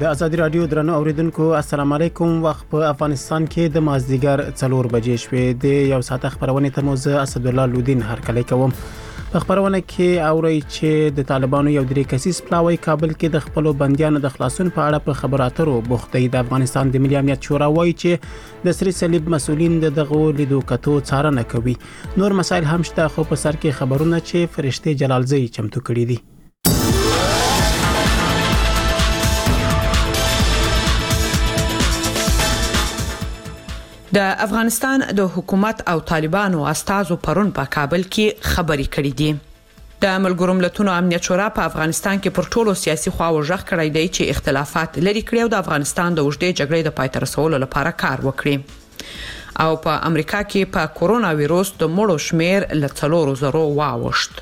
د ازادي رادیو درنو اوریدونکو السلام علیکم. وخت په افغانستان کې د مازدیګر 4 بجې شوې د یو ساعت خبرونه تر موزه اسد الله لودین هرکلی کوم. په خبرونه کې اوري چې د طالبانو یو درې کسیز پلاوی کابل کې د خپل بنديانو د خلاصون په اړه په خبراتو بوختي د افغانستان د ملي امنیت شورا وایي چې د سری صلیب مسؤلین دغه لیدو کتو څارنه کوي. نور مسایل هم شته خو په سر کې خبرونه چې فرشته جلالزی چمتو کړي دي. د افغانستان د حکومت او طالبانو استازو پرون په کابل کې خبري کړې دي. د ملګرو ملتونو امنیت شورا په افغانستان کې پر ټولو سیاسي خواو ژغ کړی دی چې اختلافات لري کړي او د افغانستان د وژدې جګړې د پای ته رسولو لپاره کار وکړي. او په امریکا کې په کورونا وایروس د مړو شمیر له 400 واوښت.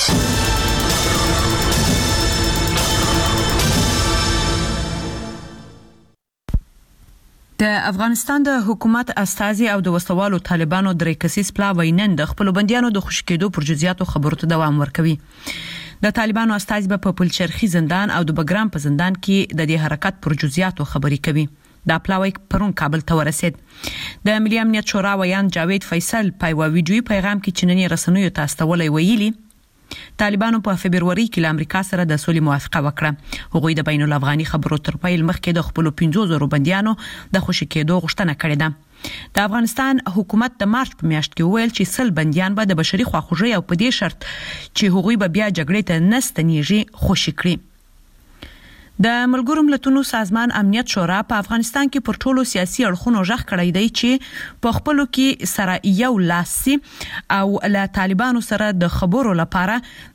د افغانستان د حکومت استازي او د وسوالو طالبانو درې کسیز پلاوی نن د خپل بنديانو د خوشکېدو پر جزئیاتو خبرو ته دوام ورکوي. د طالبانو استازي په پلچرخي زندان او د بګرام په زندان کې د دې حرکت پر جزئیاتو خبري کوي. دا پلاوی پرون کابل ته ورسید. د ملي امنیت شورا ویان جاوید فیصل په یو ویډیوي پیغام کې چنني رسنیو ته استولې ویلي طالبانو په فبرवरी کې له امریکا سره د سولې موافقه وکړه. هغوی د بین الافغاني خبرو تر پیل مخکې د خپل 500 بنديانو د خوشی کېدو غوښتنه کړې ده. د افغانستان حکومت د مارچ په میاشت کې ویل چې 100 بنديان به د بشري خواخوږي او په دې شرط چې هغوی به بیا جګړې ته نستنیږي خوشی کړي. د ملګرو ملتونو سازمان امنیت شورا په افغانستان کې پر ټولو سیاسي اړخونو ژغ کړی دی چې په خپلو کې سره یو لاسي او له طالبانو سره د خبرو لپاره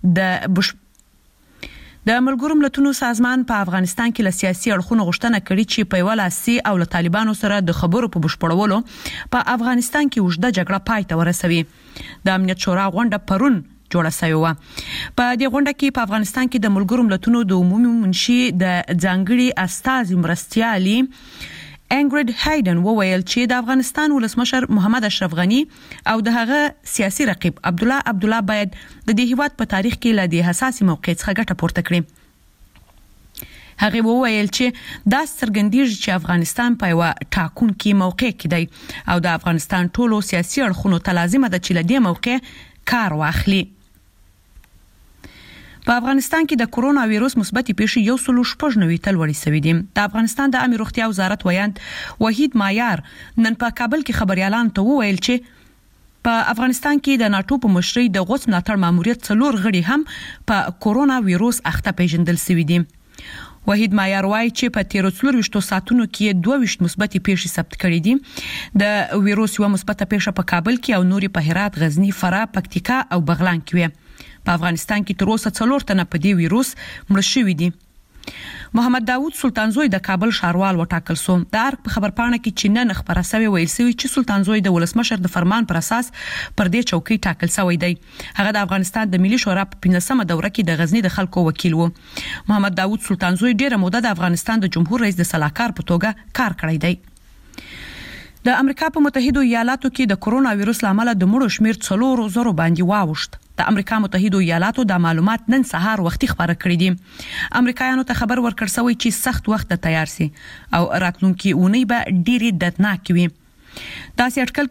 د ملګرو ملتونو سازمان په افغانستان کې له سیاسي اړخونو غوښتنه کړې چې په یو لاسي او له طالبانو سره د خبرو په بشپړولو په افغانستان کې وژده جګړه پای ته ورسوي. د امنیت شورا غونډه پرون جوړه شوې و. په دې غونډه کې په افغانستان کې د ملګرو ملتونو د عمومي منشي د ځانګړي استازي مرستيالي انګرید هایدن وویل چې د افغانستان ولسمشر محمد اشرف غنی او د هغه سیاسي رقیب عبدالله باید د دې هیواد په تاریخ کې له دې حساسي موقعیت څخه ګټه پورته کړي. هغه وویل چې دا څرګندېږي چې افغانستان په یو ټاکونکي موقع کې دی او د افغانستان ټولو سیاسي اړخونو ته لازمه ده چې له دې موقع کار واخلي. په افغانستان کې د کورونا وایروس مثبت پیښې 196 تل وړي سوي دي. د افغانستان د عامه روغتیا وزارت ویاند وحید مایار نن په کابل کې خبريالان ته وویل چې په افغانستان کې د ناتو په مشرۍ د غوڅ ملاتړ ماموریت 4 غړي هم په کورونا وایروس اخته پیژندل سوي دي. وحید مایار وایي چې په 13 ساعتونو کې 22 مثبت پیښې ثبت کړي دي. د وایروس یو مثبت پیښه په کابل کې او نوري په هرات، غزنی، فراه، پکتیکا او بغلان کې وي. په افغانستان کې تر اوسه 4 تنه په دې وایروس مړ شوي دي. محمد داوود سلطانزوی د کابل ښاروال وټاکل شو. د ارګ په خبرپاڼه کې چې نن خبره شوې ویل شوی چې سلطانزوی د ولسمشر د فرمان پر اساس پر دې چوکۍ ټاکل شوی دی. هغه د افغانستان د ملي شورا په 15مه دوره کې د غزنی د خلکو وکیل وو. محمد داوود سلطانزوی ډیره موده د افغانستان د جمهور رئیس د صلاحکار په توګه کار کړی دی. د امریکا په متحده ایالاتو کې د کورونا وایروس لامل د مړو شمیر 400 باندې واوښت. د امریکا متحده ایالاتو د معلومات نن سهار وختي خبره کړې دي. امریکایانو ته خبر ورکړ شوی چې سخت وخت ته تیار سي او راتلونکي اونۍ به ډېری دردناک وي. داسې اټکل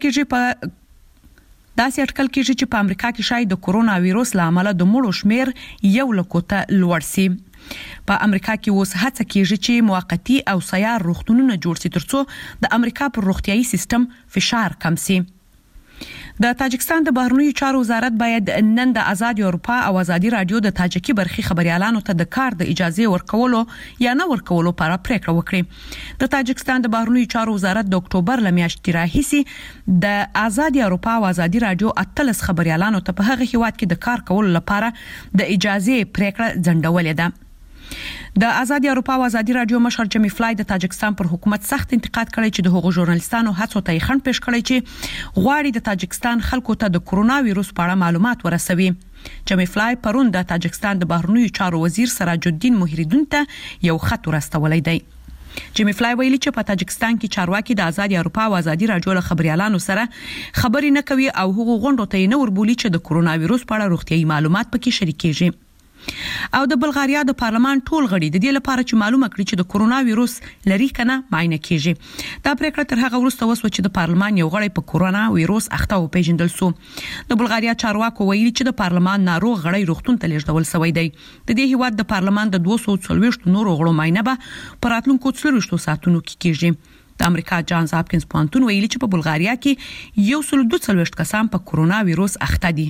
کېږي چې په امریکا کې شاید د کورونا وایروس لامل د مړو شمیر 1 لک ته لوړ سي. په امریکا کې اوس هڅه کېږي چې موقتی او سیار روغتونونه جوړ شي ترڅو د امریکا پر روغتيایي سیستم فشار کم شي. د تاجکستان د بهرنیو چارو وزارت باید نن د آزاد اروپا او ازادي رادیو د تاجکي برخي خبريالانو ته د کار د اجازه ورکولو یا نه ورکولو لپاره پریکړه وکړي. د تاجکستان د بهرنیو چارو وزارت د اکتوبر لمیاشتې راهیسي د آزاد اروپا او ازادي رادیو 18 خبريالانو ته په هغه هیواد کې د کار کولو لپاره د اجازه پریکړه ځنډولې ده. د آزاد اروپا او ازادي رادیو مشر جمی فلای د تاجکستان پر حکومت سخت انتقاد کړی چې د هغو ژورنالیستانو هڅو ته خنډ پیښ کړی چې غواړي د تاجکستان خلکو ته د کورونا وایروس په اړه معلومات ورسوي. جمی فلای پرون د تاجکستان د بهرنیو چارو وزیر سراج الدین موحیدین ته یو خط ورستولی دی. جمی فلای ویلي چې په تاجکستان کې چارواکي د آزاد اروپا او ازادي رادیو له خبريالانو سره خبرې نه کوي او هغو غونډو ته نه وربولي چې د کورونا وایروس په اړه روغتيایي معلومات پکې شریکيږي. او د بلغاریا د پارلمان ټول غړي د دې لپاره چې معلومه کړي چې د کورونا وایروس لري کنه معاینه کیږي دا پریکړه تر هغه وروسته وسو چې د پارلمان یو غړی په کورونا وایروس اخته او پیژندل سو د بلغاریا چارواکو ویلي چې د پارلمان ناروغ غړی روغتون ته لیږدول شوی دی د دې هیواد د پارلمان د 240 نورو غړو معاینه به پر راتلونکو 30 ساعتونو کې کیږي د امریکا جانز هاپکینز پوهنتون ویلي چې په بلغاریا کې 142 کسان په کورونا وایروس اخته دي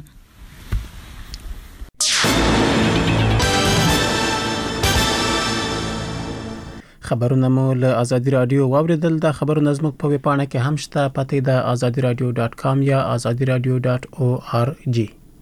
خبرونه مو له ازادي رادیو واوریدل د خبرونو زموږ په ویبپاڼه کې هم شته پته د azadiradio.com یا azadiradio.org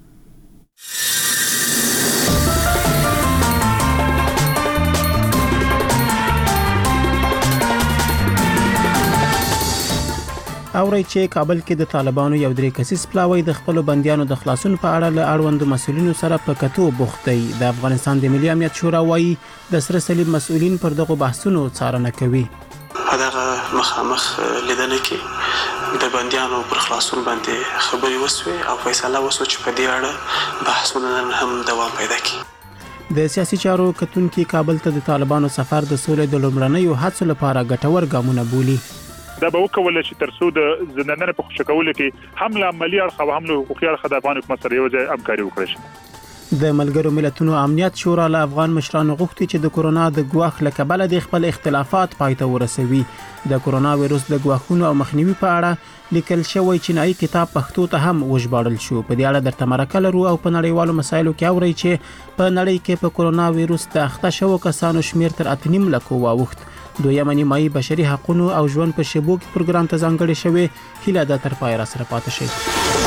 اوري چې کابل کې د طالبانو یو درې کسیز پلاوی د خپل بنديانو د خلاصون په اړه له اړوند مسولینو سره په کتو بوخت دی د افغانستان د ملي امنیت شورا وايي د سره صلیب مسؤلین پر دغه بحثونو څارنه کوي هغه مخامخ لیدنه کې د بنديانو پر خلاصون باندې خبري وسوي او فیصله وسو چې په دې اړه بحثونه هم دوام پیدا کړي د سیاسي چارو کتونکو کابل ته د طالبانو سفر د سولې د لومړنیو هڅو لپاره ګټور ګامونه بولي دا به وکول چې ترڅو د زندانونو په خوشکول کې حمله عملی اړخ او حمله حقوقي اړخ د افغان حکومت سره یو ځای همکاري وکړي د ملګرو ملتونو امنیت شورا له افغان مشرانو غوښتي چې د کورونا د ګواښ لکبل د خپل اختلافات پایته ورسوي د کورونا وایروس د ګواښونو او مخنیوي په اړه لیکل شوی چینایي کتاب پښتو ته هم وژباړل شو په دې اړه درته مرکه لرو او په نړیوالو مسایلو کې اوري چې په نړۍ کې په کورونا وایروس د اخته شوو کسانو شمیر تر 8.5 لکو واوښت دویمه نیمایي بشري حقوقو او ژوند په شبو کې پروګرام ته ځانګړی شوی هیله د تر پای را سره پاتې شي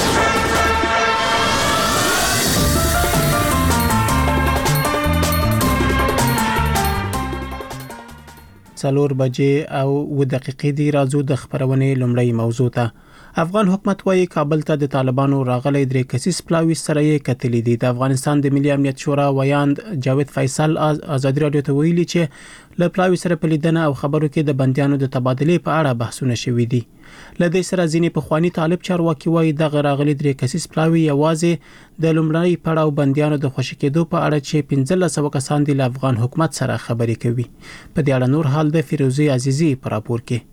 څلور بجې او 2 دقیقې دی راځو د خبرونې لومړی موضوع ته افغان حکومت وايي کابل ته د طالبانو راغلي درې کسیز پلاوی سره یې کتلې دي د افغانستان د ملي امنیت شورا ویاند جاوید فیصل ازادي رادیو ته ویلي چې له پلاوی سره په لیدنه او خبرو کې د بنديانو د تبادلې په اړه بحثونه شوي دي لدې سره ځینې پخوانی طالب چارواکي وايي د راغلي درې کسیز پلاوی یوازې د لومړنۍ پړاو بنديانو د خوشی کېدو په اړه چې 1500 کسان د افغان حکومت سره خبرې کوي په دې اړه نور حال د فیروزي عزیزی پر راپور کې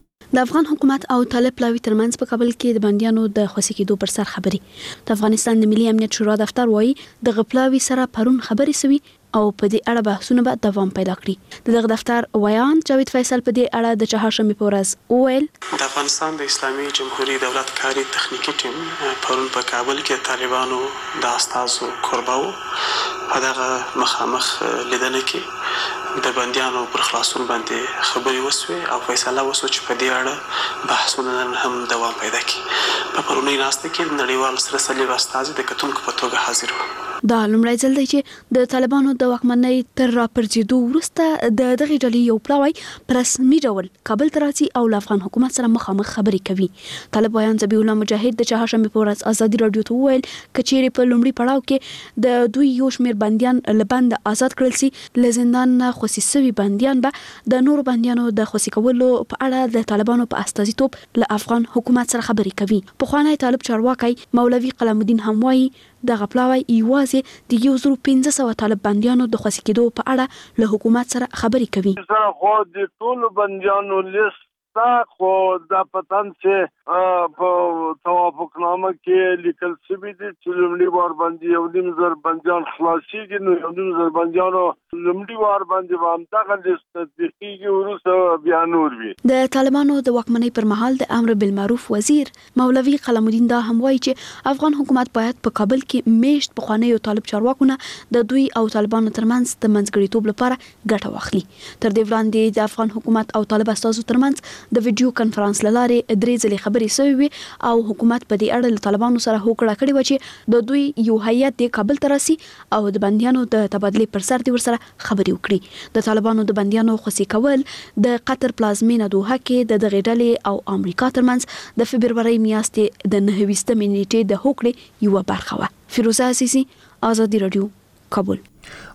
د افغان حکومت او طالب پلاوی ترمنځ په کابل کې د بنديانو د خوشی کېدو پر سر خبري د افغانستان د ملي امنیت شورا دفتر وايي د غپلاوی سره پرون خبري سوي او په دې اړه بحثونه به دوام پیدا کړي دغه دفتر ویان جاوید فیصل په دې اړه د چهارشنبه په ورځ وویل د افغانستان د اسلامي جمهوریت دولت کاری تخنیکی ټیم پرون په کابل کې طالبانو د استازو کورباو په دغه مخامخ لیدنه کې د بنديانو پر خلاصون باندې خبري وسوي او فیصله وسو چې په دې اړه بحثونه هم دوام پیدا کړي په پرونی ناسته کې نړیوال سره صلیب استازي د کتونکو په توګه حاضر وو دا لومړی ځل دی چې د طالبانو د واکمنۍ تر راپرځېدو وروسته د دغه ډلې یو پلاوی پر رسمي ډول کابل ته راځي او له افغان حکومت سره مخامخ خبرې کوي طالب ویان ذبیح الله مجاهد د چهارشنبه په ورځ ازادي رادیو ته وویل کچېرې په لومړي پړاو کې د دوی یو شمېر بنديان له بند آزاد کړل سي له زندان نه خوشي شوي بنديان به د نورو بنديانو د خوشي کولو په اړه د طالبانو په استازیتوب له افغان حکومت سره خبرې کوي پخوانی طالب چارواکي مولوي قلم الدین هم وايي د غپلاوی یوازې د 1500 طالب بنديانو د خوشي کېدو په اړه له حکومت سره خبرې کوي زه خو د ټول بنديانو لیست خو د پتن چې په توافقنامه کې لیکل شوی دي چې لومړي وار باندې یو نیم زر بنديان خلاصيږي نو یو نیم زر بنديانو لومړي وار باندې هم دغه لیست تصدیقیږي ورسره بیا نور وي د طالبانو د واکمنۍ پر مهال د امر بالمعروف وزیر مولوي قلم الدین دا هم وایي چې افغان حکومت باید په کابل کې میشت بخوانیو طالب چارواکونه د دوی او طالبانو ترمنځ د منځګړیتوب لپاره ګټه واخلي تر دې وړاندې د افغان حکومت او طالب استازو ترمنځ د ویډیو کانفرنس لاره درې ځلې خبرې شوې او حکومت په دې اړه له طالبانو سره هوکړه کړې و چې د دوی یو هیئت د کابل ته راسي او د بنديانو د تبادلې پر سر د ورسره خبرې وکړي د طالبانو د بنديانو خوشي کول د قطر پلازمینه دوحه کې د دغه ډلې او امریکا ترمنځ د فبرवरी میاشتې د 9 نیټې د هوکړې یو برخه و فیروزه عزیزی آزادی رادیو کابل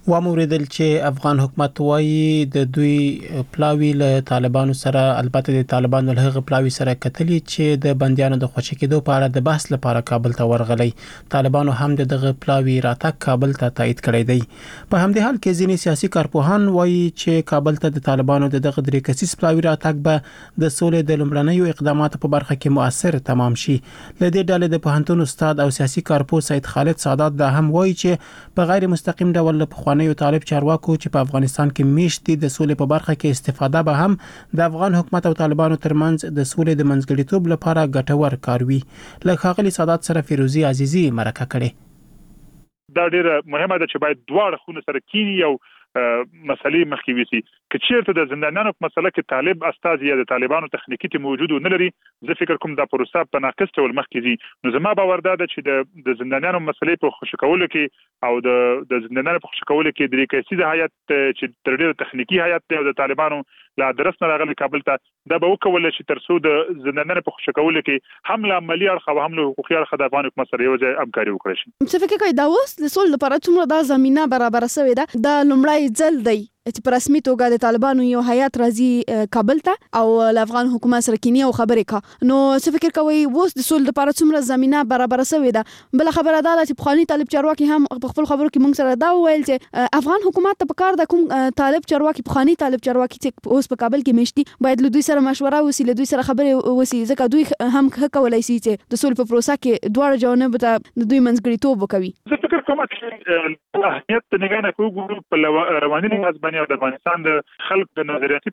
واموریدل چې افغان حکومت وايي د دوی پلاوی له طالبانو سره البته د طالبانو له پلاوی سره کتلی چې د بنديانو د خوشی کېدو په اړه د بحث لپاره کابل ته ورغلی. طالبانو هم دغه پلاوی راتګ کابل ته تایید کړی دی. په همدې حال کې ځینې سیاسي کارپوهان وايي چې کابل ته د طالبانو دغه درې کسیز پلاوی راتګ به د سولې د لومړنیو اقداماتو په برخه کې مؤثر تمام شي. لدې ډلې د پوهنتون استاد او سیاسي کارپو سید خالد سادات دا هم وايي چې په غیر مستقیم ډول په یو طالب چارواکو چې په افغانستان کې میشتي د سولې په برخه کې استفاده به هم د افغان حکومت او طالبانو ترمنځ د سولې د منځګړیتوب لپاره ګټور کار وي. له ښاغلي سادات سره فیروزي عزیزي مرکه کړي. دا ډیره مهمه ده چې باید دواړه خونه سره کینی او مسلې مخکې وسی. که چیرته د زندانیانو په مسله کې طالب استاد یا د طالبانو تخنیکی ټیم موجود نه لري، زه فکر کوم دا پروسه په ناقص ډول مخکې ځي. نو زما باور ده چې د زندانیانو مسلې په خوشی کولو کې او د زندانیانو په خوشی کولو کې د ریکسي د هیئت چې تر ډیره تخنیکی هیئت دی او د طالبانو لا درس نه راغلي کابل ته، دا به وکول چې ترڅو د زندانیانو په خوشی کولو کې حمله عملی اړخ او حمله حقوقي اړخ د افغان حکومت سره یو ځای همکاري وکړي شي. څه فکر کوي دا اوس د سول لپاره څومره دا زمينه برابر شوې ده؟ دا لومړی ځل دی چې په رسمي توګه د طالبانو یو هیئت راځي کابل ته او د افغان حکومت سره کینی او خبرې کا. نو څه فکر کوي اوس د سول لپاره څومره زمينه برابر شوې ده؟ بل خبره ده چې بخوانی طالب چارواکي هم په خپل خبرو کې موږ سره دا وویل چې افغان حکومت ته پکار د کوم طالب چارواکي بخوانی طالب چارواکي چې اوس په کابل کې مشتي باید له دوی سره مشوره وسی، له دوی سره خبرې وسی، ځکه دوی هم کولای شي چې د سول په پروسه کې دواړه جوانب ته د دوی منځګړیتوب وکوي. زه فکر کوم چې اهمیت نه کوو په رواني ځبانه او د افغانستان د خلق د نظریاتي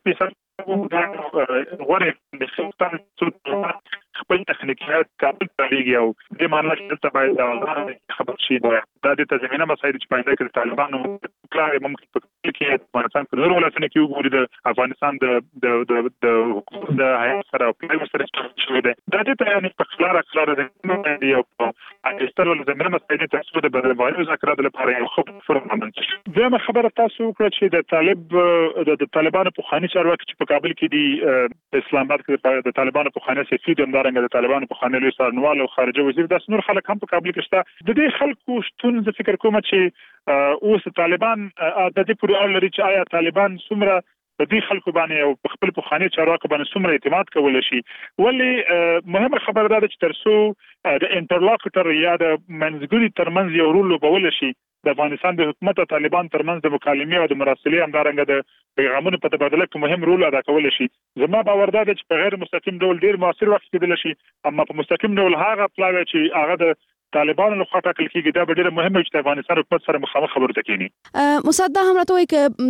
پیسې غوړې د خپل خپل تخنیکیات کابل ته لګي او د معنی چې باید دا خبر شي دا د تضمینه مسایل چې باید د طالبانو کلار ممکن په کې افغانستان په نورو ولایتونو کې وګوري د افغانستان د حکومت د هیئت سره او پلان سره شوی دی. دا د یعنی په خلاره د یو اګستر ول زمينه مسایل تاسو د بدلوالي مذاکرات لپاره یو خبر فرمان شي. زموږ خبره تاسو وکړه چې د طالب د طالبانو په خاني چارواکي چې په کابل کې دی اسلام آباد کې د طالبانو په خاني سیاسي دمدارنګ د طالبانو په خاني لوی سرنوال او خارجه وزیر د نور خلک هم په کابل کې شته. د دې خلکو شتون زه فکر کوم چې اوس طالبان د دې پورې اړه لري چې آیا طالبان څومره د دې خلکو باندې او خپل په خاني چارواکو باندې څومره اعتماد کولای شي. ولی مهمه خبره ده چې ترڅو د انټرلاکټر یا د منځګړي ترمنځ یو رول لوبول شي د افغانستان د حکومت او طالبان ترمنځ د مکالمې او د مراسلې همدارنګه د پیغامونو په تبادله کې مهم رول ادا کول شي. زما باور ده چې په غیر مستقیم ډول ډیر موثر وخت کېدل شي، اما په مستقیم ډول هغه پلاوی چې هغه د طالبانو له خوا ټاکل کېږي دا ډیره مهمه چې د افغانستان حکومت سره مخامخ خبرو ته کېني. مصدق هم راته وایي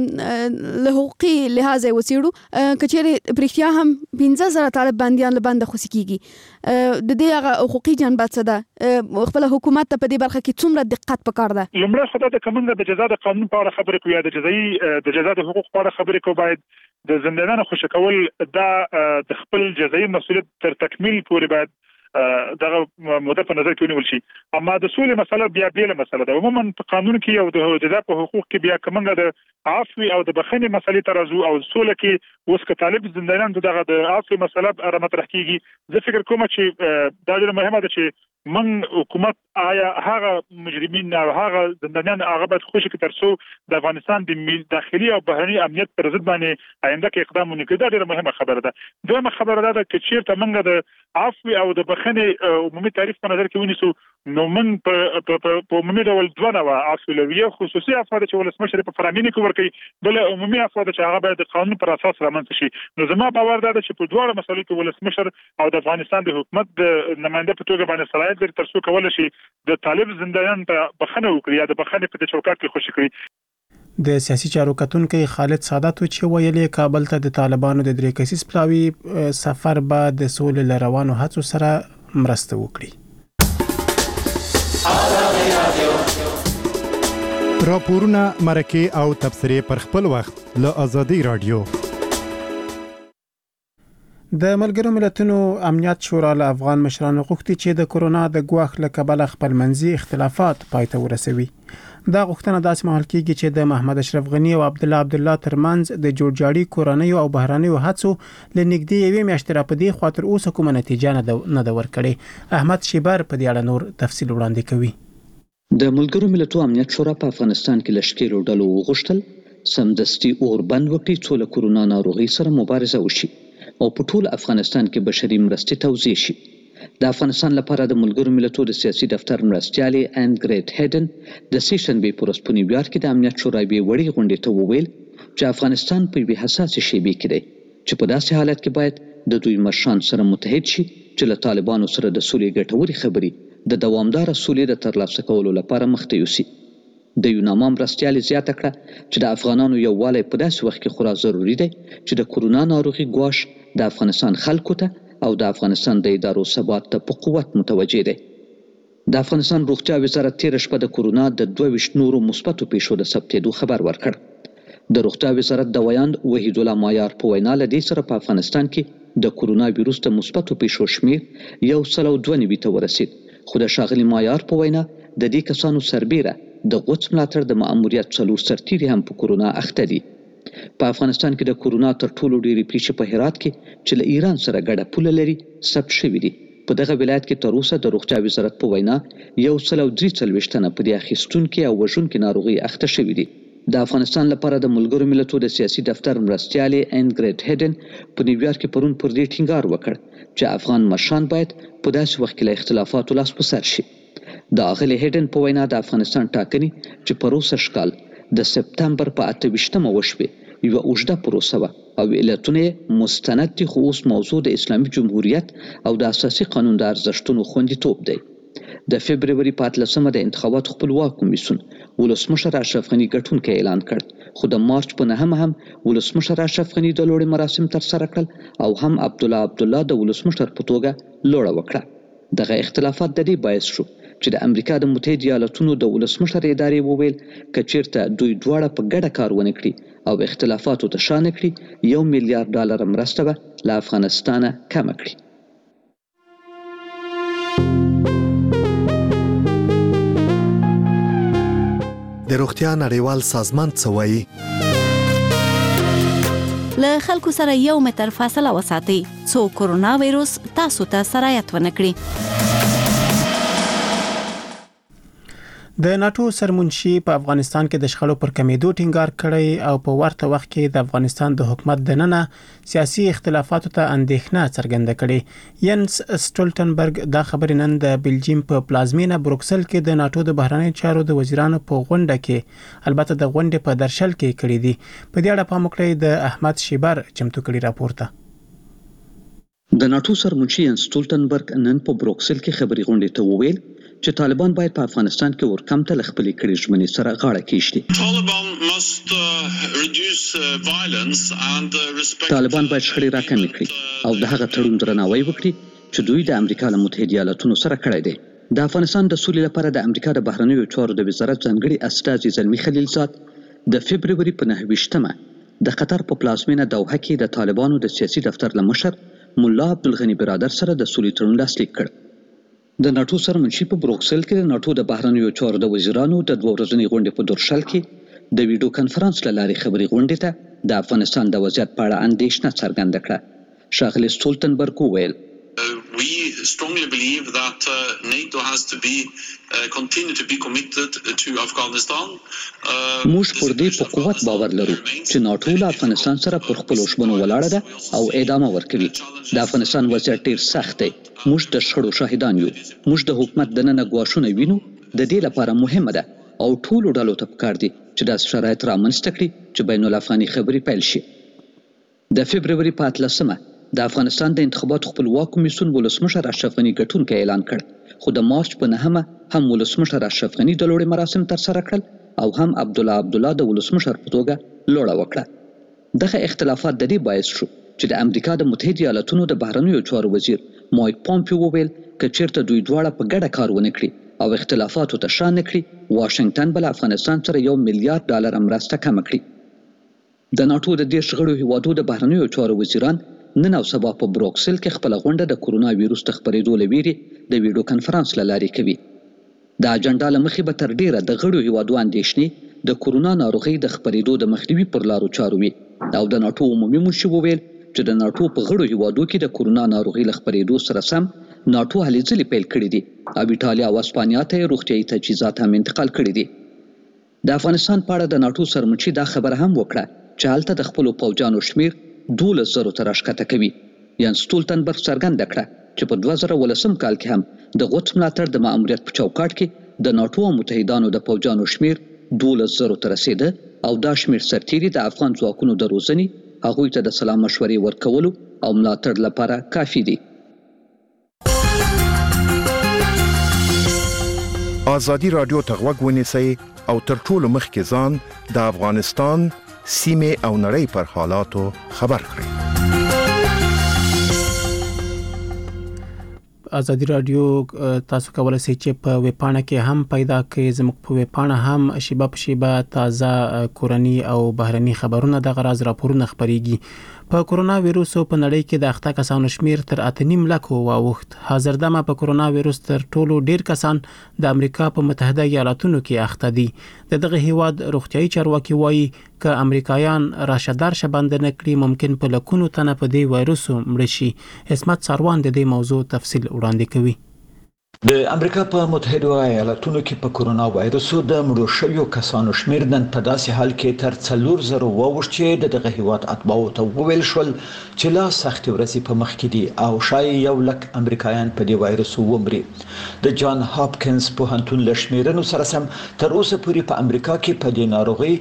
چې له حقوقي لحاظ وڅېړو کچېرې پرختیا هم 15000 طالب بنديان له بند خوشي کېږي. د دې هغه حقوقي جنبات څه ده؟ خپل حکومت ته په دې برخه کې څومره دقت پکار ده؟ لومړی خدای د کومنګ د جزا د قانون په اړه خبرې کوي یا د جزا د حقوق په اړه خبرې کوي. باید د زندانیانو خوشی کول دا د خپل جزایي مسؤلیت تر تکمیل پورې باید دغه موده په نظر کې ونیول شي. اما د سولې مسله بیا بیل مسله ده. عموما په قانون کې او د جزا په حقوق کې بیا کومه د عفو او د بخښنې مسلې ترازو او سولې کې اوس که طالب زندانیان دغه د عفو مسله را مطرح کیږي. زه فکر کوم چې دا ډېر مهمه ده چې من حکومت آیا هغه مجرمین او هغه زندانیان هغه باید خوشی کې ترڅو د افغانستان د داخلي او بهرني امنیت پر ضد باندې آینده کې اقدام ونکړي. دا ډېره مهمه خبره ده. دویمه خبره ده چې چیرته موږ د عفو او د بخښنې عمومي تعریف په نظر کې ونیسو نو موږ په عمومي ډول دوه نوع عفو لرو. یو خصوصي عفو چې ولسمشر په فرامینه کې ورکړي، بل عمومي عفو چې هغه باید د قانون پر اساس رامنځته شي. نو زما باور ده چې په دواړو مسلو کې ولسمشر او د افغانستان د حکومت د نماینده په توګه باندې صلاحیت لري ترڅو کولای شي د طالب زندانیان ته بخښنه وکړي یا د بخښنې په چوکاټ کې خوشی کړي. د سیاسي چارو کتونکو خالد سادات چې ویلي کابل ته د طالبانو د درې کسیز پلاوی سفر به د سولې لروانو هڅو سره مرسته وکړي. راپورونه مرکه او تبصرې پر خپل وخت له آزادي رادیو. د ملګرو ملتونو امنیت شورا له افغان مشرانو غوښتي چې د کورونا د ګواښ له کبله خپلمنځي اختلافات پای ته ورسوي. دا غوښتنه داسې مهال کېږي چې د محمد اشرف غنی او عبدالله ترمنځ د جوړجاړي کورنۍ او بهرنیو هڅو لنګدې یوې میاشتې را پدې خاطر اوس کومه نتیجه نه ده ورکړې. احمد شیبر په دې اړه نور تفصیل وړاندې کوي. د ملګرو ملتونو امنیت شورا په افغانستان کې له ښکېلو ډلو وغوښتل سمدستي اور بند وکړي څو له کرونا ناروغۍ سره مبارزه وشي او په ټول افغانستان کې بشري مرستې توزیع شي. د افغانستان لپاره د ملګرو ملتونو د سیاسي دفتر مرستیالې انګریډ هیډن د سې شنبې په ورځ په نیویارک کې د امنیت شورا یوې وړې غونډې ته وویل چې افغانستان په یوې حساسې شیبې کې دی چې په داسې حالت کې باید د دوی مشران سره متحد شي چې له طالبانو سره د سولې ګټورې خبرې د دوامداره سولې د ترلاسه کولو لپاره مخته یوسي. د یوناما مرستیالې زیاته کړه چې د افغانانو یووالی په داسې وخت کې خورا ضروري دی چې د کرونا ناروغي ګواښ د افغانستان خلکو ته او د افغانستان د ادارو ثبات ته په قوت متوجه دی. د افغانستان روغتیا وزارت تېره شپه د کرونا د 22 نورو مثبتو پیښو د ثبتېدو خبر ورکړ. د روغتیا وزارت د ویاند وحید الله مایار په وینا له دې سره په افغانستان کې د کرونا ویروس د مثبتو پیښو شمېر 192 ته ورسید، خو د ښاغلي مایار په وینا د دې کسانو سربیره د غوڅ ملاتړ د مأموریت 4 سرتیري هم په کرونا اخته دي. په افغانستان کې د کرونا تر ټولو ډېرې پیښې په هرات کې چې له ایران سره ګډه پوله لري ثبت شوي دي. په دغه ولایت کې تر اوسه د روغتیا وزارت په وینا 143 تنه په دې اخیستونکې او وژونکې ناروغۍ اخته شوي دي. د افغانستان لپاره د ملګرو ملتونو د سیاسي دفتر مرستیالې انګریډ هیډن په نیویارک کې پرون پر دې ټینګار وکړ چې افغان مشران باید په داسې وخت کې له اختلافاتو لاس په سر شي. د اغلې هیډن په وینا د افغانستان ټاکنې چې په روسه شکال د سپتمبر په 28مه وشوې یوه اوږده پروسه وه او علتونه مستند دي، خو اوس موضوع د اسلامي جمهوریت او د اساسي قانون د ارزښتونو خوندیتوب دی. د فبروري په 18مه د انتخاباتو خپلواک کمیسیون ولسمشر اشرف غني ګټونکی اعلان کړ، خو د مارچ په 9مه هم ولسمشر اشرف غني د لوړې مراسم ترسره کړل او هم عبدالله د ولسمشر په توګه لوړه وکړه. دغه اختلافات د دې باعث شو چې د امریکا د متحده ایالاتونو د ولسمشر ادارې وویل که چیرته دوی دواړه په ګډه کار ونه کړي او اختلافاتو ته شا نه کړي $1 میلیارډ مرسته به له افغانستانه کمه کړي. د روغتیا نړیوال سازمان څه وایي؟ له خلکو سره 1 متر فاصله وساتئ څو کرونا وایروس تاسو ته سرایت ونه کړي. د ناتو سرمنشي په افغانستان کې د شخړو پر کمیدو ټینګار کړی او په ورته وخت کې د افغانستان د حکومت دننه سیاسي اختلافاتو ته اندېښنه څرګنده کړې. ینس سټولټنبرګ دا خبرې نن د بلجیم په پلازمینه بروکسل کې د ناتو د بهرنی چارو د وزیرانو په غونډه کې البته د غونډې په درشل کې کړې دي. په دې اړه پام وکړئ د احمد شیبر چمتو کړي راپورته. د ناتو سرمنشي ینس سټولټنبرګ نن په بروکسل کې خبري غونډې ته وویل چې طالبان باید په افغانستان کې ورکم ته خپلې کړې ژمنې سره غاړه کېږدي. طالبان باید شخړې راکمې کړي او د هغه تړون درناوی وکړي چې دوی د امریکا له متحده ایالاتونو سره کړی دی. د افغانستان د سولې لپاره د امریکا د بهرنیو چارو د وزارت ځانګړي استازي زلمی خلیلزاد د فبروري په 29مه د قطر په پلازمینه دوحه کې د طالبانو د سیاسي دفتر له مشر ملا عبدالغني برادر سره د سولې تړون لاسلیک کړ. د ناتو سرمنشي په بروکسل کې د ناتو د بهرنیو چارو د وزیرانو د 2 ورځنۍ غونډې په درشل کې د ویډیو کانفرنس له لارې خبري غونډې ته د افغانستان د وضعیت په اړه اندېښنه څرګنده کړه. ښاغلي سټولټنبرګ وویل We strongly believe that NATO has to be continue to be committed to Afghanistan. موږ پر دې په قوت باور لرو چې ناتو له افغانستان سره پر خپلو ژمنو ولاړه ده او ادامه ورکوي. د افغانستان وضعیت ډیر سخت دی. موږ د شخړو شاهدان یو. موږ د حکومت دننه ګواښونه وینو. د دې لپاره مهمه ده او ټولو ډلو ته پکار دي چې داسې شرایط رامنځته کړي چې بین الافغاني خبرې پیل شي. د فبروري په 18مه د افغانستان د انتخاباتو خپلواک کمیسیون ولسمشر اشرف غني ګټونکی اعلان کړ، خو د مارچ په 9مه هم ولسمشر اشرف غني د لوړې مراسم ترسره کړل او هم عبدالله د ولسمشر په توګه لوړه وکړه. دغه اختلافات د دې باعث شو چې د امریکا د متحده ایالاتونو د بهرنیو چارو وزیر مایک پومپیو وویل که چیرته دوی دواړه په ګډه کار ونه کړي او اختلافاتو ته شا نه کړي واشنگټن به له افغانستان سره $1 میلیارډ مرسته کمه کړي. د ناتو د 10 غړو هیوادو د بهرنیو چارو وزیران نن او سبا په بروکسل کې خپل غونډه د کورونا وایروس د خپرېدو لویري د ویډیو کانفرنس لارې کوي. د اجنډا لمخې به تر ډیره د غړو هیوادو اندېښنې د کورونا ناروغۍ د خپرېدو د مخنیوي پر لارو چارو وي او د ناتو عمومي منشي وویل چې د ناتو په غړو هیوادو کې د کورونا ناروغۍ له خپرېدو سره سم ناټو هلې ځلې پیل کړي دي او ایټالیا او اسپانیا ته روغتیايي تجهیزات هم انتقال کړي دي. د افغانستان په اړه د ناټو سرمنشي دا خبره هم وکړه چې هلته د خپلو پوځیانو شمیر 12,000 ته راښکته کوي. یان سټولتنبرګ څرګنده کړه چې په 2019 کال کې هم د غوڅ ملاتړ د ماموریت په چوکاټ کې د ناټو او متحدانو د پوځیانو شمیر 12,000 ته رسیده او دا شمیر سرتیري د افغان ځواکونو د روزنې، هغوی ته د سلا مشورې ورکولو او ملاتړ لپاره کافي دي. ازادي رادیو ته غوږ ونیسئ او تر ټولو مخکې ځان د افغانستان سیمې او نړۍ پر حالاتو خبر کړئ. ازادي رادیو تاسو کولای شئ چې په ویب پاڼه کې هم پیدا کړئ. زموږ په ویب پاڼه هم شیبه په شیبه تازه کورنی او بهرني خبرونه د غراز راپورونه خبريږي. په کرونا وایروس په نړۍ کې د اخته کسانو شمیر تر 8.5 لک واوښت. حاضردمه په کرونا وایروس تر ټولو ډیر کسان د امریکا په متحده ایالاتونو کې اخته دي. دغه هیواد روغتيایي چارواکي وایي ک امریکایان راشدار شباند نه کړي ممکن په لکونو تنه په دې وایروس مړ شي. اسمت ساروان د دې موضوع تفصیل وړاندې کوي. د امریکا په متحده ایالاتونو کې په کرونا وایروس د مړو شویو کسانو شمیر نن په داسې حال کې تر 4,000 واوښت چې دغه هیواد اتباعو ته وویل شول چې لا سختې ورځې په مخ کې دي او شاید 1 لک امریکایان په دې وایروس ومري. د جان هاپکینز پوهنتون له شمیرنو سره سم تر اوسه پورې په امریکا کې په دې ناروغي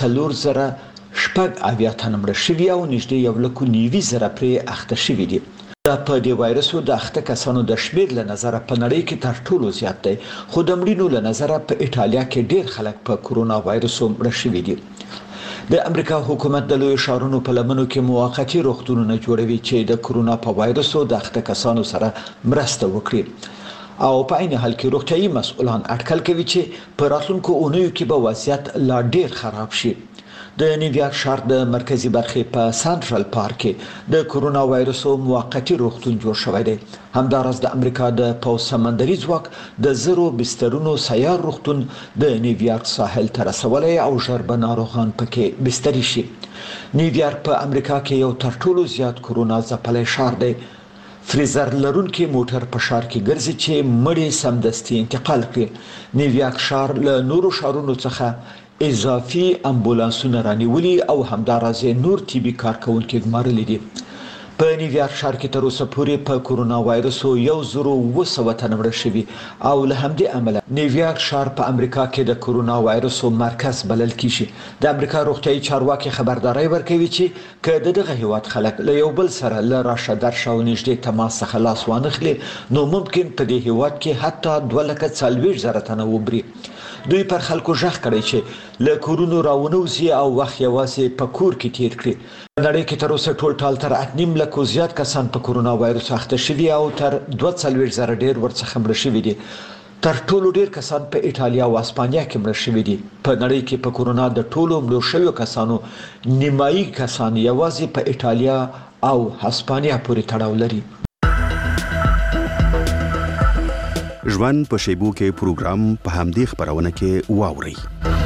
4,000 تنه مړه شوي او نږدې 1,90,000 پرې اخته شوي دي. دا په دې وایرسو د اخته کسانو د شمیر له نظره په نړۍ کې تر ټولو زیات دی، خو د مړینو له نظره په ایټالیا کې ډیر خلک په کرونا وایرسو مړه شوي دي. د امریکا حکومت د لوی ښارونو په لمنو کې موقتی روغتونونه جوړوي چې د کرونا په وایرسو د اخته کسانو سره مرسته وکړي او په عین حال کې روغتيایي مسؤلان اټکل کوي چې په راتلونکو اونیو کې به وضعیت لا ډیر خراب شي. د نیویارک ښار د مرکزی برخې په سنټرل پارک کې د کرونا وایرسو موقتی روغتون جوړ شوی دی. همداراز د امریکا د پوځ سمندري ځواک د زرو بسترونو سیار روغتون د نیویارک ساحل ته رسولی او ژر به ناروغان پکې بستري شي. نیویارک په امریکا کې یو تر ټولو زیات کرونا ځپلی ښار دی. فریزر لرونکي موټر په ښار کې ګرځي چې مړي سمدستي انتقال کړي. نیویارک ښار له نورو ښارونو څخه اضافي امبولانسونه رانیولي او همداراز نور طبي کارکونکي ګمارلي دي. په نیویارک ښار کې تر اوسه پورې په کرونا وایرسو 1,200 تنه مړه شوي او له همدې امله نیویارک ښار په امریکا کې د کرونا وایرسو مرکز بلل کیږي. د امریکا روغتيایي چارواکي خبرداري ورکوي چې که دغه هیواد خلک له یو بل سره له راشه درشه او نږدې تماس څخه لاس وانخلي نو ممکن په دې هیواد کې حتی 2,40,000 تنه وبري. دوی پر خلکو ژغ کړی چې له کورونو راونوځي او وخت یوازې په کور کې تیر کړي. نړۍ کې تر اوسه ټول ټال تر 8.5 لک زیات کسان په کرونا وایرس اخته شوي او تر 42,000 ډیر ورڅخه مړه شوي دي. تر ټولو ډیر کسان په ایټالیا او اسپانیا کې مړه شوي دي. په نړۍ کې په کرونا د ټولو مړو شویو کسانو نیمایي کسان یوازې په ایټالیا او اسپانیا پورې تړاو لري. ژوند په شیبو کې پروګرام په همدې خبرونه کې واوري.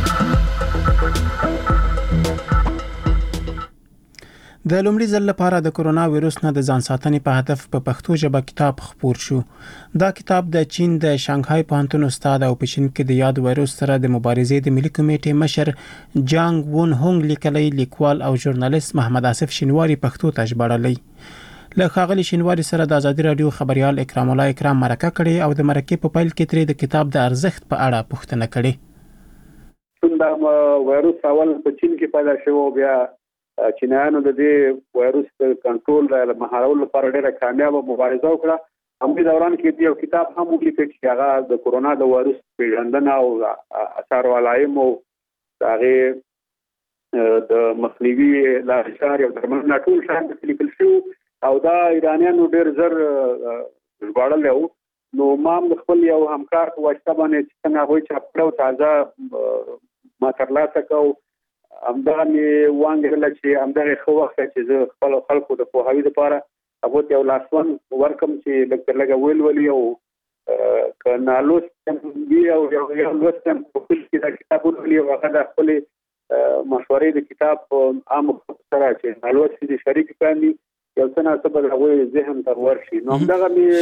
د لومړي ځل لپاره د کرونا وایروس نه د ځان ساتنې په هدف په پښتو ژبه کتاب خپور شو. دا کتاب د چین د شانګهای پوهنتون استاد او په چین کې د یاد وایروس سره د مبارزې د ملي کمیټې مشر جانګ وون هونګ لیکلی لیکوال او ژورنالیست محمد آصف شینواری پښتو ته ژباړلی. له ښاغلي شینواری سره د ازادي رادیو خبريال اکرام الله اکرام مرکه کړې او د مرکې په پیل کې ترې د کتاب د ارزښت په اړه پوښتنه کړې. دا وایروس اول په چین کې پیدا شو، بیا چینایانو د دې وایروس کنټرول له مهارولو لپاره ډېره کامیابه مبارزه وکړه. همدې دوران کې یو کتاب هم ولیکل چې هغه د کرونا د وایروس پیژندنه او اثار او علایم او هغه د مخنیوي لارې چارې او درملنه ټول شامل لیکل شو او دا ایرانیانو ډېر زر ژباړلی و. نو ما هم خپل یو همکار په واسطه باندې چې څنګه هغوی چاپ کړه تازه ما ترلاسه کړو. همدغه مې وانګېرله چې همدغه ښه وخت چې زه خپلو خلکو د پوهاوي لپاره هغو ته یو لاسوند ورکړم چې لږ تر لږه ولولي او که نالوست وي او یو لوست هم په خپل کې دا کتاب ولولي او هغه د خپلې مشورې د کتاب عامو خلکو سره چې نالوست دي شریک کړي یو څه نه څه به د هغوی ذهن ته ورشي. نو همدغه مې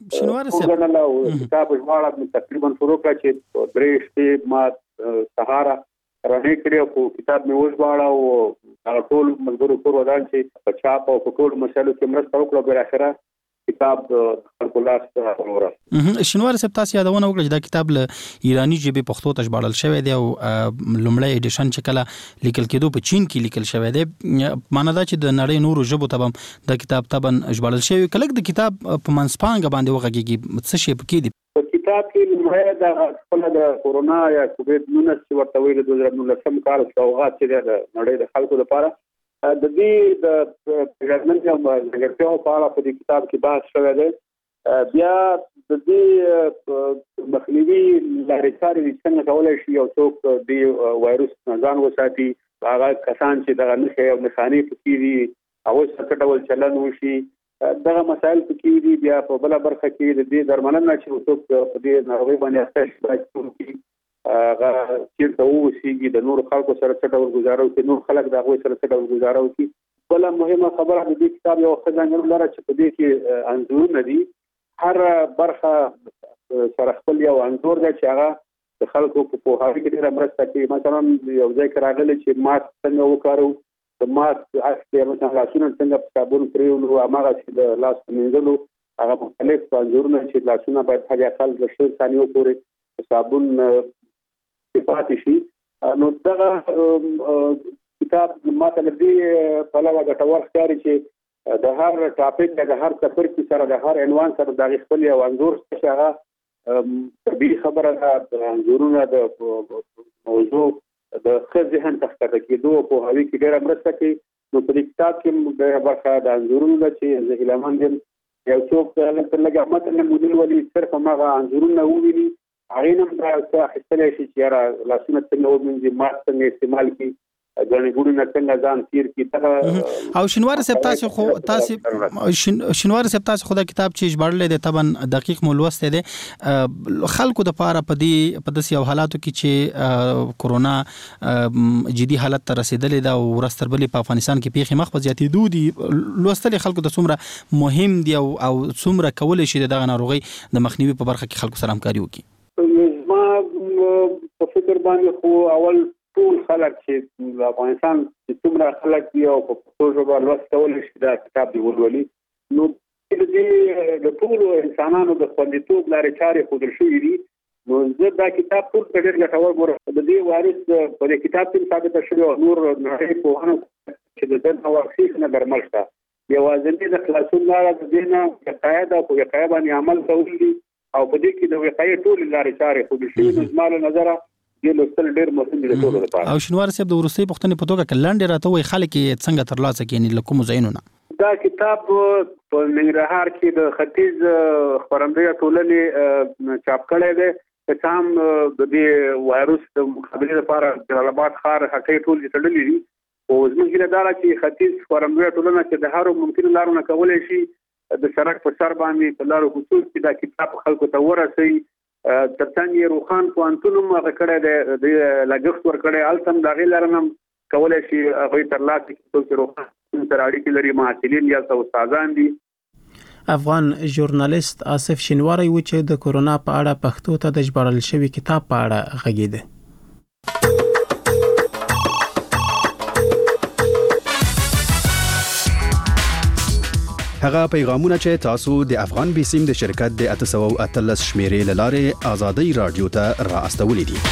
شنوار صاحب کتاب ژباړه تقریبا شروع کړ چې درې شپې ما سهارا رانه کړو په کتاب مې وژباړه او ټول ملګرو کور ودان چې په چاپ او په ټول مسایلو کې مرسته وکړه بل اخره کتاب خلکو لاس ته ورسېد. شنوار صاحب تاسو یادونه وکړه چې دا کتاب له ایرانی ژبې پښتو ته ژباړل شوی دی او لومړی ایډیشن چې کله لیکل کېدو په چین کې لیکل شوی دی. معنی دا چې د نړۍ نورو ژبو ته هم د کتاب تبن ژباړل شوی. کله د کتاب په منځپانګه باندې وغږیږي څه شی پکې دی؟ په کتاب کې لومړی د خپل د کورونا یا کووډ-19 چې ورته ویل 2019 کال سوغات چې د نړۍ د خلکو لپاره د دې د ګورنمنت او ځانګړتیاو په اړه په دې کتاب کې بحث شوی دی. بیا د دې مخنیوي لارې چارې څنګه کولای شي یو څوک د وایروس نه ځان وساتي، هغه کسان چې دغه نښې او نښانې پکې دي هغوی سره څه ډول چلند وشي، دغه مسایل پکې دي. بیا په بله برخه کې د دې درملنه چې څوک په دې ناروغۍ باندې اخته شي باید وکړي، هغه چېرته واوسېږي، د نورو خلکو سره څه ډول ګزاره وکړي، نور خلک د هغوی سره څه ډول ګزاره وکړي. بله مهمه خبره د دې کتاب یو ښه ځانګړنه لري چې په دې کې انځورونه دي. هر برخه سره خپل یو انځور دی چې هغه د خلکو په پوهاوي کې ډېره مرسته کوي. مثلا یو ځای کې راغلی چې ماسک څنګه وکاروو، د ماسک عکس دی، مثلا لاسونه څنګه په صابون پرېولو، هماغسې د لاس په مینځلو هغه مختلف انځورونه چې لاسونه باید حد اقل د 6 ثانیو پورې په صابون پاتې شي. نو دغه کتاب ماته له دې پلوه ګټور ښکاري چې د هر ټاپک د هر څپرکي سره د هر عنوان سره د هغې خپل یو انځور چې هغه طبیعي خبره ده. د انځورونه د موضوع د ښه ذهن ته ښکته کېدو او پوهاوي کې ډېره مرسته کوي. نو په دې کتاب کې ډېره برخه د انځورونو ده چې زه هیلهمند یم یو څوک لږ متن مدل ولي صرف هماغه انځورونه وویني، هغې نه هم څه اخیستلی شي چې یاره لاسونه څنګه ومینځي، ماسک څنګه استعمال کړي، ګڼې ګوڼې څنګه ځان تیر کړي. او شنوار صاحب تاسو خو دا کتاب چې ژباړلی دی طبعا دقیق مو لوستی دی. خلکو دپاره په داسې یو حالاتو کې چې کورونا جدي حالت ته رسېدلی ده او ورځ تر بلې په افغانستان کې پیښې مخ په زیاتېدو دي، لوستل خلکو ته څومره مهم دي او څومره کولی شي د دغه ناروغۍ د مخنیوي په برخه کې خلکو سره همکاري وکړي؟ زما په فکر باندې خو اول ټول خلک چې د افغانستان چې څومره خلک دي او په پښتو ژبه لوست کولی شي دا کتاب دې ولولي. نو د دې د ټولو انسانانو د خوندیتوب لارې چارې ښودل شوي دي. نو زه دا کتاب ټول ته ډېر ګټور ګورم. د دې وایرس په دې کتاب کې ثابته شوې او نور نړۍ پوهانو چې د دې نه واکسین نه درمل شته، یوازې د خلاصون لاره د دې نه وقایه ده او په وقایه باندې عمل کول دي او په دې کې د وقایې ټولې لارې چارې ښودل شوي. نو زما له نظره دې لوستل ډېر مهم دي د ټولو لپاره. او شنوار صاحب د وروستۍ پوښتنې په توګه که لنډې راته ووایي خلک یې څنګه ترلاسه کړي له کومو ځایونو نه؟ دا کتاب په ننګرهار کې د ختیځ خپرندویه ټولنې چاپ کړی دی. که هم د دې وایروس د مقابلې لپاره جلال آباد ښار هټۍ ټول یې تړلي دي، خو زموږ هیله دا ده چې ختیځ خپرندویه ټولنه چې د هرو ممکنو لارو نه کولی شي د سړک په سر باندې په لارو کوڅو کې دا کتاب خلکو ته ورسوي. ترڅنګ یې روخان پوهنتون هم هغه کړی دی، د لګښت ورکړی، هلته هم د هغې لاره نه هم کولی شي هغوی ترلاسه کړي څوک چې روخان سره اړیکې لري، محصلین یا استادان دي. افغان ژورنالیست آصف شینواری و چې د کورونا په اړه پښتو ته د ژباړل شوي کتاب په اړه غږېده. هغه پیغامونه چې تاسو د افغان بیسیم د شرکت د 813 شمیرې لاره آزادۍ رادیو ته را استولې دي.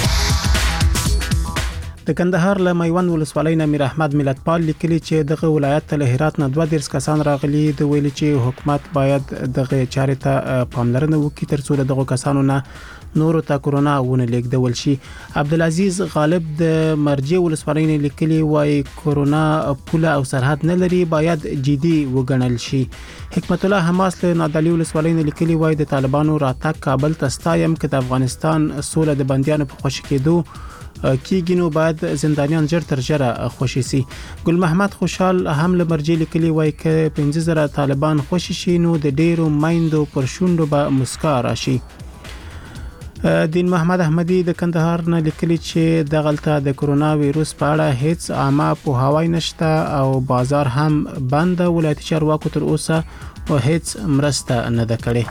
د کندهار له میوند ولسوالۍ نه میر احمد ملتپال لیکلي چې دغه ولایت ته له هرات نه 32 کسان راغلي. د ویلي چې حکومت باید دغه چارې ته پاملرنه وکړي ترڅو له دغه کسانو نه نورو ته کورونا ونه لیږدول شي. عبدالعزیز غالب د مرجع ولسوالۍ نه لیکلي وایي کورونا پوله او سرحد نه لري، باید جدي وګڼل شي. حکمت الله حماس له نادعلي ولسوالۍ نه لیکلي وایي د طالبانو راتګ کابل ته ستایم که د افغانستان سوله د بندیانو په خوشي کېدو کېږي نو باید زندانیان ژر تر ژره خوشي سي. ګل محمد خوشحال هم له مرجع لیکلي وایي که 15,000 طالبان خوشي شي نو د ډیرو میندو پر شونډو به مسکا راشي. دین محمد احمدي د کندهار نه لیکلي چې د غلطه د کرونا وایروس په اړه هیڅ عامه پوهاوی نشته او بازار هم بند. ولایتي چارواکو تر اوسه هیڅ مرسته نه ده کړې.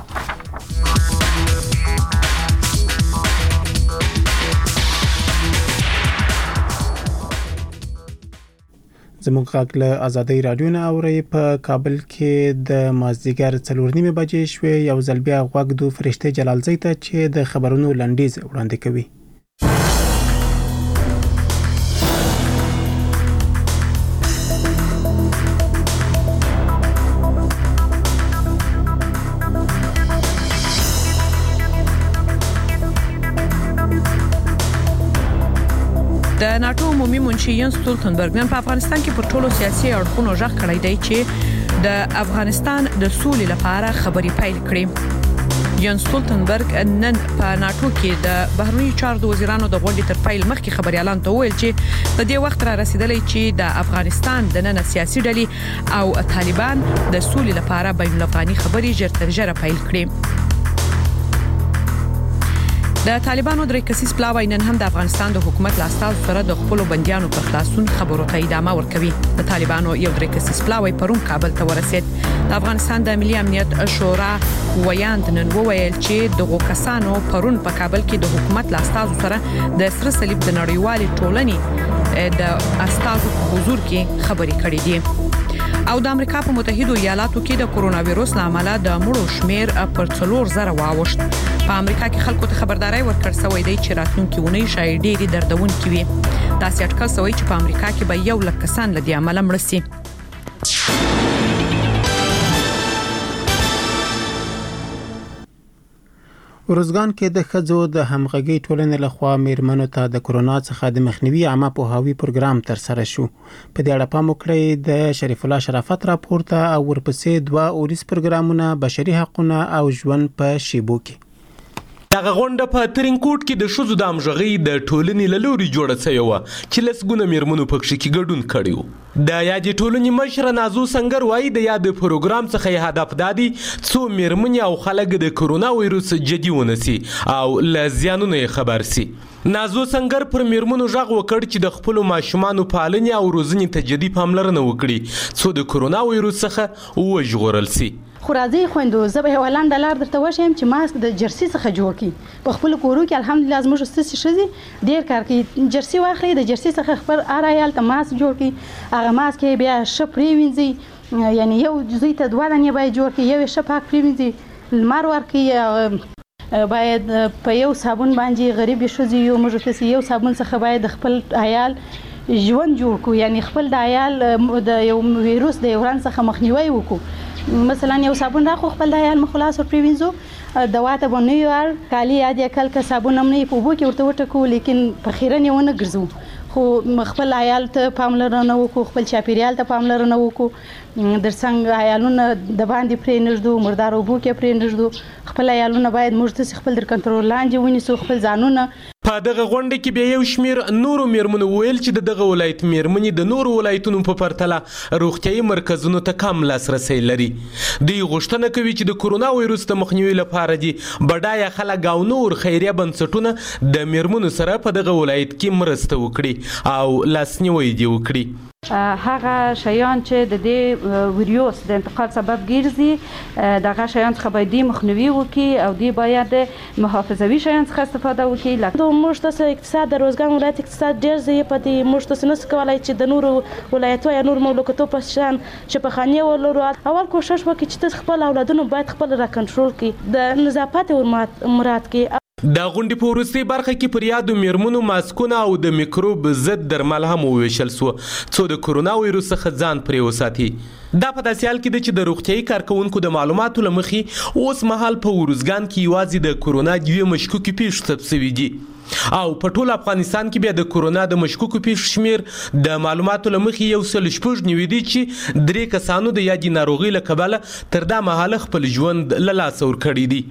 زموږ غږ له آزادۍ رادیو نه اوري. په کابل کې د مازدیګر 4:30 بجې شوې. یو ځل بیا غوږ دو فرشته جلالزی ته چې د خبرونو لنډیز وړاندې کوي. د ناتو عمومي منشي ینس ستولتنبرګ نن په افغانستان کې پر ټولو سیاسي اړخونو ژغ کړی دی چې د افغانستان د سولې لپاره خبري پیل کړي. ینس ستولتنبرګ نن په ناتو کې د بهرنیو چارو وزیرانو د غونډې تر پیل مخکې خبريالان ته ویل چې د دې وخت را رسیدلی چې د افغانستان د نن سیاسي ډلې او طالبان د سولې لپاره بین الافغاني خبري ژر تر ژره پیل کړي. د طالبانو درې کسیز پلاوی نن هم د افغانستان د حکومت لاستاو سره د خپل بنديانو پر خلاصون خبرو ته ادامه ورکوي. د طالبانو یو درې کسیز پلاوی پرون کابل ته ورسید. د افغانستان د ملي امنیت شورا ویاند نن وویل چې دغه کسانو پرون په کابل کې د حکومت لاستاو سره د سره صلیب د نړیوالې ټولنې د استازو حضور کې خبرې کړې دي. او د امریکا په متحده ایالاتو کې د کرونا وایروس لامل د مړو شمیر پر 4000 واوښت. په امریکا کې خلکو ته خبرداري ورکړ شوې ده چې راتلونکي ونې شاید ډېری دردونکې وي. دا سیاټکل سوي چې په امریکا کې به 1 لک کسان لدی عمل مړ شي. ورزګان کې د ښځو د همغږي ټولنې لخوا میرمنو ته د کرونا څخه د مخنیوي عامه پوهاوی پروګرام تر سره شو. په دې اړه پام وکړئ د شریف الله شرافت راپورته او ورپسې 2 اوریس پروګرامونه بشري حقوقونه او ژوند په شیبو کې. دغه غونډه په ترینکوټ کې د شوزو د امژغي د ټولنې لوري جوړه شوې و چې لسګونه میرمنو پکښ کې ګډون کړیو. د یادې ټولنې مشر نازو سنگر وایي د یاد پروګرام څخه هدف دادی څو میرمنې او خلک د کرونا وایروس جدي ونسي او له زیانونو خبر سي. نازو سنگر پر میرمنو ژغ وکړ چې د خپل ماشومانو پالنې او روزنې ته جدي پاملرنه وکړي څو د کرونا وایروس څخه وژغورل سي. خو راځي خويندو زه به هولند لار درته وشم چې ماسک د جرسي څخه جوړ کی. په خپل کورو کې الحمدلله زموږ ستاسو شزي ډیر کار کوي. جرسي واخلي د جرسي څخه خبر ارایال ته ماسک جوړ کی. هغه ماسک بیا شپري وینځي یعنی یو جزئی ته 2 دانې به جوړ کی. یو شپاک پریوینځي لمر ورکی باید په یو صابون باندې غریب شزي یو موږ ته یو صابون څخه باید خپل عیال ژوند جوړ کو. یعنی خپل د عیال د یو وایروس د وران څخه مخنیوي وکړو. مثلا یو صابون راخو خپل د عیال مخلاص ور پریوینځو دوا ته باندې یار کالی یاد کل کا صابون هم نه په بو کې ورته وټکو لیکن په خیرن یو نه ګرځو. خو خپل عیال ته پاملرنه وکړو خپل چاپیریال ته پاملرنه وکړو. در څنګه عیالونه د باندې پرې نږدو مردار وبو کې پرې نږدو. خپل عیالونه باید موږ ته خپل در کنټرول لاندې ونیسو خپل ځانونه. په دغه غونډه کې بیا یو شمیر نورو میرمنو ویل چې دغه ولایت میرمنې د نورو ولایتونو په پرتله روغتيایي مرکزونو ته کم لاسرسي لري. دوی غوښتنه کوي چې د کرونا وایروس د مخنیوي لپاره دي بډایه خلک او نور خیریه بنسټونه د میرمنو سره په دغه ولایت کې مرسته وکړي او لاسنیوي دی وکړي. هغه شیان چې د دې ویروس د انتقال سبب ګرځي دغه شیان څخه باید مخنیوي وکړي او دی باید محافظوي شیان څخه استفاده وکړي. لکه موږ تاسو اقتصاد د روزګان ولایت اقتصاد ډیر زیات پدې موږ تاسو نه کولای چې د نورو ولایتو یا نور مملکتو په شان چې په خاني ولرو اول کوشش وکړي چې تاسو خپل اولادونو باید خپل را کنټرول کړي د نظافت مراد کې. دا غونډې په وروستۍ برخه کې پر یادو میرمنو ماسکونه او د میکروب ضد درمل هم وویشل سو څو د کرونا وایروس څخه ځان پرې وساتي. دا په داسې حال کې ده چې د روغتیایي کارکونکو د معلوماتو له مخې اوس مهال په وروزګان کې یوازې د کرونا 2 مشکوکې پیښې ثبت شوي دي او په ټول افغانستان کې بیا د کرونا د مشکوکو پیښو شمیر د معلوماتو له مخې 1.9 دي چې 3 کسانو د یادې ناروغۍ له کبله تر دا مهاله خپل ژوند له لاسه ورکړی دي.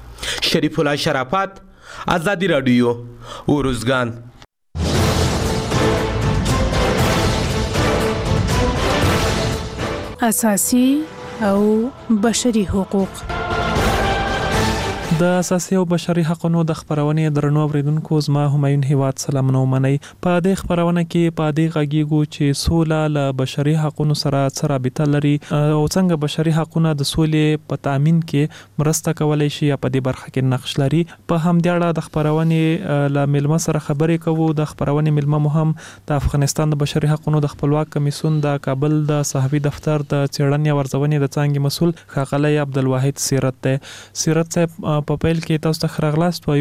شریف الله شرافت آزادی رادیو ورزګان. اساسي او بشري حقوق د اساسي او بشري حقوقو د خبرونې درنو اوریدونکو زما همایون هیواد سلامونه ومنئ. په دې خبرونه کې په دې غږیږو چې سوله له بشري حقوقو سره څه رابطه لري او څنګه بشري حقوقونه د سولې په تامین کې مرسته کولای شي یا په دې برخه کې نقش لري. په همدې اړه د خبرونې له ملمه سره خبرې کوو. د خبرونې ملمه مو هم د افغانستان د بشري حقوقو د خپلواک کمیسیون د کابل د صحافي دفتر د څېړنې او ارزونې د څانګې مسؤل ښاغلی عبدالواحد سیرت دی. سیرت صاحب په پیل کې تاسو ته ښه راغلاست.